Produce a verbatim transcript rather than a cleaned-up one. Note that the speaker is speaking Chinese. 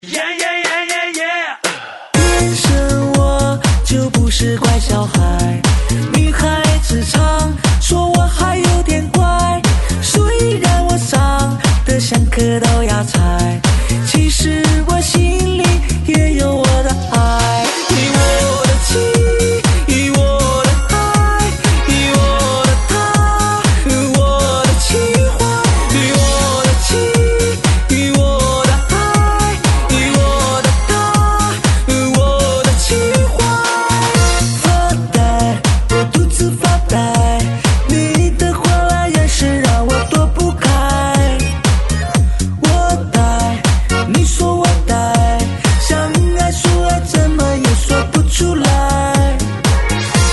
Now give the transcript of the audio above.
Yeah, yeah, yeah, yeah, yeah. 天生我就不是乖小孩，女孩子常说我还有点乖，虽然我长得像颗豆芽菜，其实我心里也有我的爱。